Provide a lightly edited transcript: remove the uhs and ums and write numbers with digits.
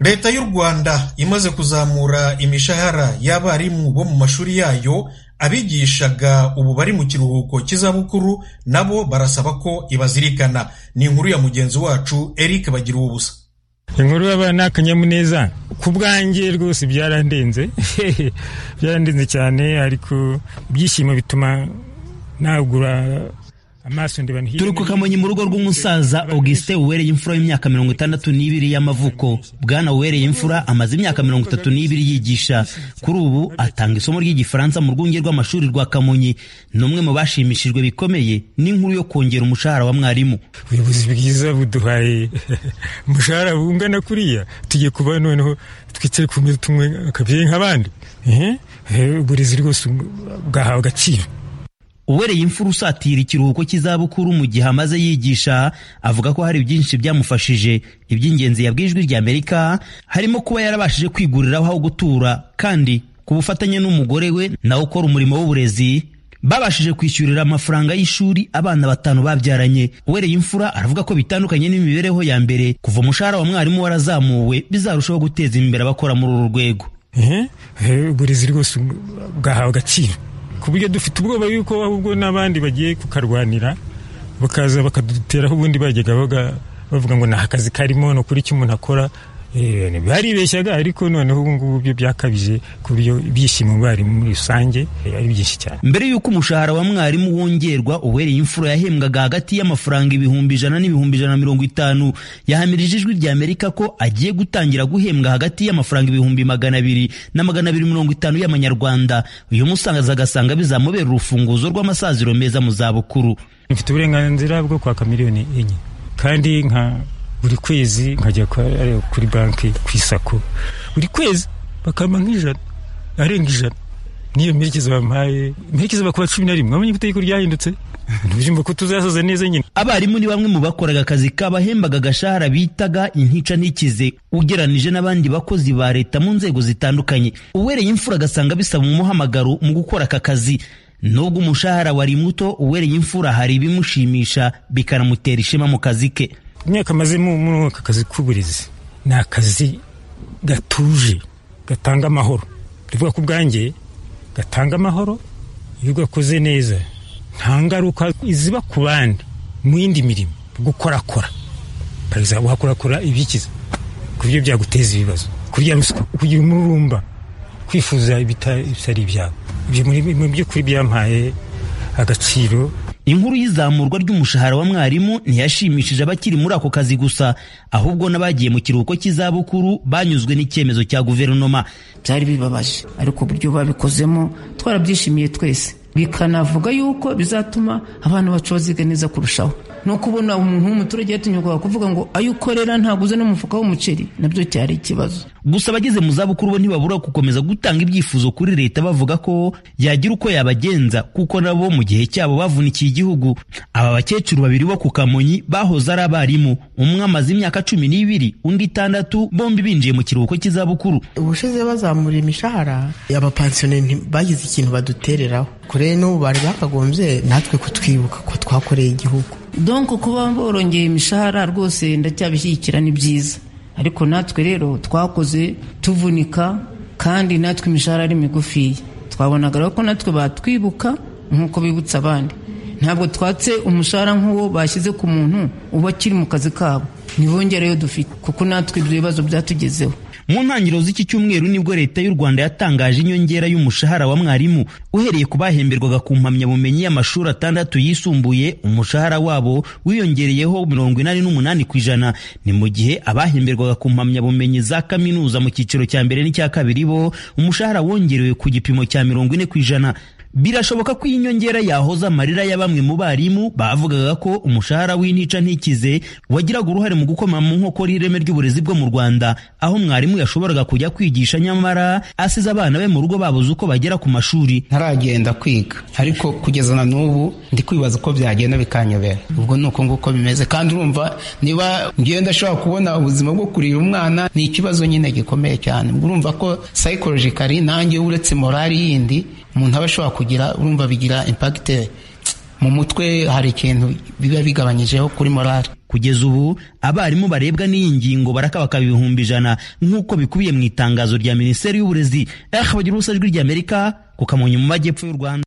Leta y'u Rwanda imaze kuzamura imishahara y'abarimu bo mu mashuri yayo, abigishaga ubu bari mu kiruhuko cy'izabukuru nabo barasaba ko ibazirikana. Ni inkuru ya mugenzi wacu Eric Bagiruwubusa. Inkuru y'abana akanyamuneza ku bwanjye rwose byarandenze byarandenze cyane, ariko ibyishimo bituma nagura amaso ndibana. Turi ku Kamonyi mu rugo rw'umusaza Augustin Uwereye Imfura y'imyaka 62 y'amavuko. Bwana Uwereye Imfura amaze imyaka 32 yigisha. Kuri ubu atanga isomo ry'igifaransa mu rwunge rw'amashuri rwa Kamonyi. Numwe mu bashimishijwe bikomeye n'inkuru yo kongera umushahara wa mwarimu. Ubuyobozi bwiza buduhaye umushahara ungana kuriya, tugiye kuba noneho twicare ku meza tumwe akabye nk'abandi. Uburezi rwose bwahawe agaciro. Uwereye Imfura usatira ikiruhuko cy'izabukuru mu gihe amaze yigisha, avuga ko hari byinshi byamufashije. Iby'ingenzi yabwijwe rya Amerika harimo kuba yarabashije kwiguriraho aho gutura, kandi ku bufatanye n'umugore we nawe ukora umurimo w'uburezi babashije kwishyurira amafaranga y'ishuri abana 5 babyaranye. Uwereye Imfura aravuga ko bitandukanye n'imibereho ya mbere, kuva umushahara wa mwarimu warazamuwe bizarushaho guteza imbere abakora muri uru rwego. Uburezi rwose bwahawe agaciro, ku buryo dufite ubwoba yuko ahubwo n'abandi bagiye kukarwanira bakaza bakaduteraho ubundi bajyaga bavuga ngo nta akazi karimo no kuri icyo umuntu akora. Baribeshyaga, ariko noneho ubu ngubu byo byakabije ku buryo ibyishimo bari muri rusange ari byinshi cyane. Mbere y'uko umushahara wa mwarimu wongerwa, Uwereye Imfura yahembwaga hagati y'amafaranga 100,000 n'ibihumbi 150. Yahamirije ijwi rya Amerika ko agiye gutangira guhembwa hagati y'amafaranga 200,000 na 250 y'amanyarwanda. Uyu musangaza agasanga bizamubera urufunguzo rw'amasaziro meza mu zabukuru. Mfite uburenganzira bwo kwaka miliyoni 4, kandi buri kwezi nkajya kuri banki kwisako, buri kwezi bakama nk'ijana, arenga ijana. Niyo merekeza bampaye, merekeza bakuba 11. Mwamenye ko itegeko ryahindutse, ntujimba ko tuzasaza neza nyine. Abarimu ni bamwe mu bakoraga akazi kabahembaga agashahara bitaga intica ntikize ugeranije n'abandi bakozi ba leta mu nzego zitandukanye. Uwereye Imfura agasanga bisaba umuhamagaro mu gukora aka kazi. Nubwo umushahara wari muto, Uwereye Imfura hari ibimushimisha bikanamutera ishema mu kazi ke. Imyaka maze mu aka kazi k'uburezi ni akazi gatuje, gatanga amahoro. Tuvuga ku bwanjye gatanga amahoro iyo gakoze neza, nta ngaruka iziba ku bandi mu yindi mirimo. Gukorakora pariza uhakorakora ibikiza ku byo byaguteza ibibazo, kurya ruswa, kugira umururumba, kwifuza ibitari ibyawe. Ibyo muri byo kuri byampaye agaciro. Inkuru y'izamurwa ry'umushahara wa mwarimu ntiyashimishije abakiri muri ako kazi gusa, ahubwo n'abagiye mu kiruhuko cy'izabukuru banyuzwe n'icyemezo cya guverinoma. Byari bibabaje, ariko buryo babikozemo twarabyishimiye twese, bikanavuga yuko bizatuma abantu bacu baziga neza kurushaho. No kubona umuntu w'umuturage yatinyuka kuvuga ngo ayo ukorera ntaguze n'umufuka w'umuceri, nabyo cyari ikibazo. Gusa abageze mu zabukuru bo ntibabura gukomeza gutanga ibyifuzo kuri leta, bavuga ko yagira uko yabagenza, kuko nabo mu gihe cyabo bavunikiye igihugu. Aba bakecuru babiri bo ku Kamonyi bahoze ari abarimu, umwe amaze imyaka 12, undi 6, bombi binjiye mu kiruhuko cy'izabukuru. Ubushize bazamura imishahara, abapansiyoneri bagize ikintu badutereraho, kure no bari bakagombye natwe kutwibuka ko twakoreye igihugu. Donc kuba borongeye imishahara rwose ndacyabishyigikira, ni byiza, ariko natwe rero twakoze tuvunika, kandi natwe imishahara ari migufiya. Twabonaga ko natwe batwibuka nk'uko bibutsa abandi. Ntabwo twatse umushahara nk'uwo bashyize ku muntu uba akiri mu kazi kabo, nibongereyo dufite, kuko natwe ibyo bibazo byatugezeho. Mu ntangiriro z'iki cyumweru nibwo leta y'u Rwanda yatangaje inyongera y'umushahara wa mwarimu. Uhereye ku bahemberwaga ku mpamyabumenyi y'amashuri 6 yisumbuye, umushahara wabo wiyongereyeho 88%. Ni mu gihe abahemberwaga ku mpamyabumenyi za kaminuza mu cyiciro cya mbere n'icya kabiri bo umushahara wongerewe ku gipimo cya 40%. Birashoboka ko inyongera yahoza amarira ya bamwe mu barimu bavugaga ko umushahara w'intica ntikize wagiraga uruhare mu gukoma mu nkokora ireme ry'uburezi bwo mu Rwanda, aho mwarimu yashoboraga kujya kwigisha nyamara asize abana be mu rugo babuze uko bagera ku mashuri. Ntaragenda kwiga, ariko kugeza na n'ubu ndi kwibaza uko byagenda bikanyobera. Ubwo nuko nguko bimeze, kandi urumva niba ngenda ashobora kubona ubuzima bwo kurira umwana ni ikibazo nyine gikomeye cyane. Urumva ko psychologically nanjye uretse morali yindi umuntu aba ashobora kugira, urumva bigira impact mu mutwe, hari ikintu biba bigabanyijeho kuri morale. Kugeza ubu abarimu barebwa n'iyi ngingo barakabaka 100,000 nk'uko bikubiye mu itangazo rya Minisiteri y'Uburezi. Bagira Ubusa, Ijwi ry'Amerika ku Kamonyi mu majyepfo y'u Rwanda.